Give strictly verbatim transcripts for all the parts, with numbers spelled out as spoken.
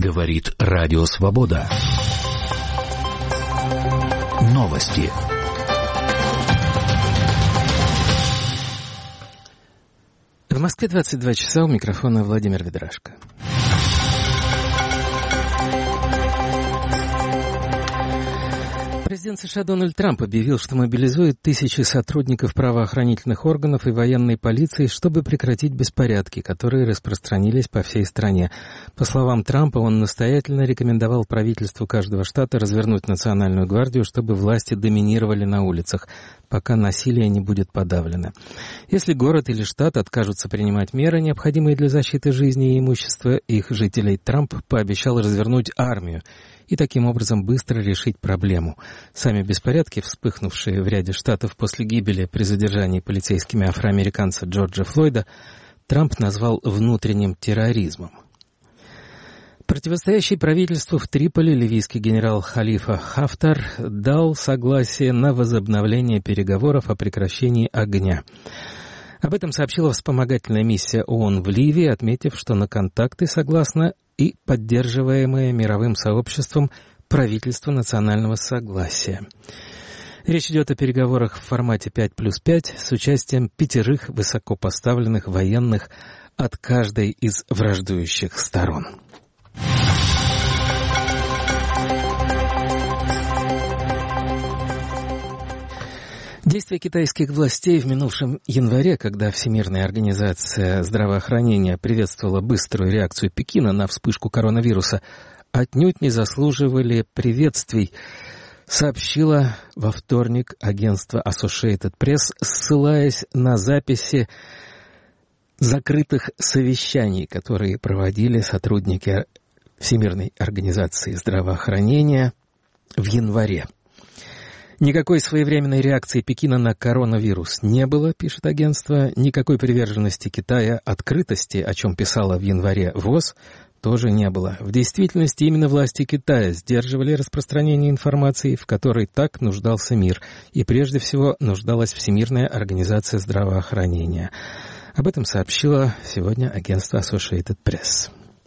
Говорит Радио Свобода. Новости. В Москве двадцать два часа, у микрофона Владимир Ведрашко. Президент США Дональд Трамп объявил, что мобилизует тысячи сотрудников правоохранительных органов и военной полиции, чтобы прекратить беспорядки, которые распространились по всей стране. По словам Трампа, он настоятельно рекомендовал правительству каждого штата развернуть национальную гвардию, чтобы власти доминировали на улицах, пока насилие не будет подавлено. Если город или штат откажутся принимать меры, необходимые для защиты жизни и имущества их жителей, Трамп пообещал развернуть армию и таким образом быстро решить проблему. Сами беспорядки, вспыхнувшие в ряде штатов после гибели при задержании полицейскими афроамериканца Джорджа Флойда, Трамп назвал внутренним терроризмом. Противостоящий правительству в Триполи ливийский генерал Халифа Хафтар дал согласие на возобновление переговоров о прекращении огня. Об этом сообщила вспомогательная миссия ООН в Ливии, отметив, что на контакты согласно и поддерживаемое мировым сообществом правительство национального согласия. Речь идет о переговорах в формате пять плюс пять с участием пятерых высокопоставленных военных от каждой из враждующих сторон. Действия китайских властей в минувшем январе, когда Всемирная организация здравоохранения приветствовала быструю реакцию Пекина на вспышку коронавируса, отнюдь не заслуживали приветствий, сообщило во вторник агентство Associated Press, ссылаясь на записи закрытых совещаний, которые проводили сотрудники Всемирной организации здравоохранения в январе. Никакой своевременной реакции Пекина на коронавирус не было, пишет агентство. Никакой приверженности Китая открытости, о чем писала в январе ВОЗ, тоже не было. В действительности именно власти Китая сдерживали распространение информации, в которой так нуждался мир, и прежде всего нуждалась Всемирная организация здравоохранения. Об этом сообщило сегодня агентство Associated Press.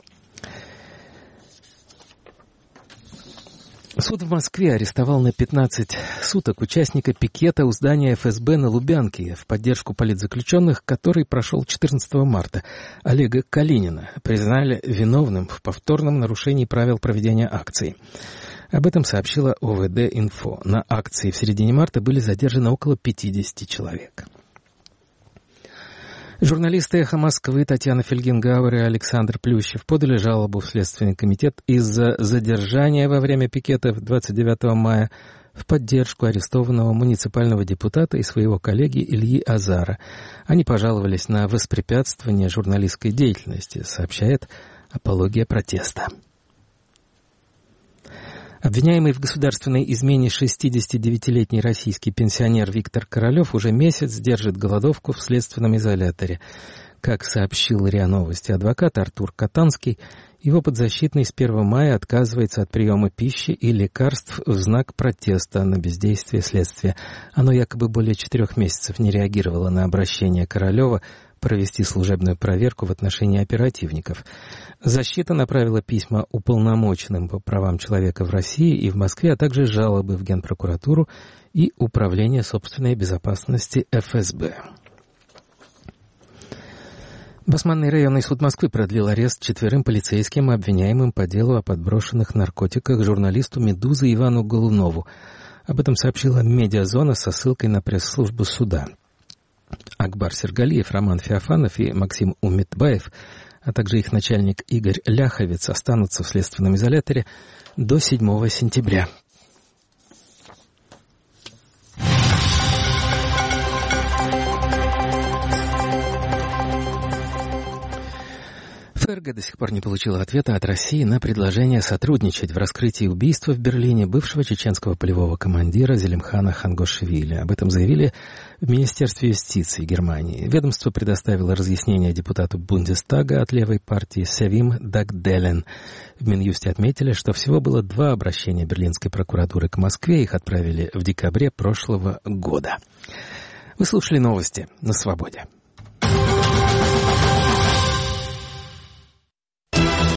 Суд в Москве арестовал на пятнадцать суток участника пикета у здания эф эс бэ на Лубянке в поддержку политзаключенных, который прошел четырнадцатого марта. Олега Калинина признали виновным в повторном нарушении правил проведения акции. Об этом сообщила о вэ дэ-инфо. На акции в середине марта были задержаны около пятьдесят человек. Журналисты «Эхо Москвы» Татьяна Фельгенгауэр и Александр Плющев подали жалобу в Следственный комитет из-за задержания во время пикета двадцать девятого мая в поддержку арестованного муниципального депутата и своего коллеги Ильи Азара. Они пожаловались на воспрепятствование журналистской деятельности, сообщает «Апология протеста». Обвиняемый в государственной измене шестидесятидевятилетний российский пенсионер Виктор Королев уже месяц держит голодовку в следственном изоляторе. Как сообщил РИА Новости адвокат Артур Катанский, его подзащитный с первого мая отказывается от приема пищи и лекарств в знак протеста на бездействие следствия. Оно якобы более четырех месяцев не реагировало на обращение Королева провести служебную проверку в отношении оперативников. Защита направила письма уполномоченным по правам человека в России и в Москве, а также жалобы в Генпрокуратуру и Управление собственной безопасности эф эс бэ. Басманный районный суд Москвы продлил арест четверым полицейским, обвиняемым по делу о подброшенных наркотиках журналисту «Медузы» Ивану Голунову. Об этом сообщила «Медиазона» со ссылкой на пресс-службу суда. Акбар Сергалиев, Роман Феофанов и Максим Умитбаев, а также их начальник Игорь Ляховец останутся в следственном изоляторе до седьмого сентября. ФРГ до сих пор не получила ответа от России на предложение сотрудничать в раскрытии убийства в Берлине бывшего чеченского полевого командира Зелимхана Хангошвили. Об этом заявили в Министерстве юстиции Германии. Ведомство предоставило разъяснение депутату Бундестага от левой партии Севим Дагделен. В Минюсте отметили, что всего было два обращения Берлинской прокуратуры к Москве. Их отправили в декабре прошлого года. Вы слушали новости на Свободе.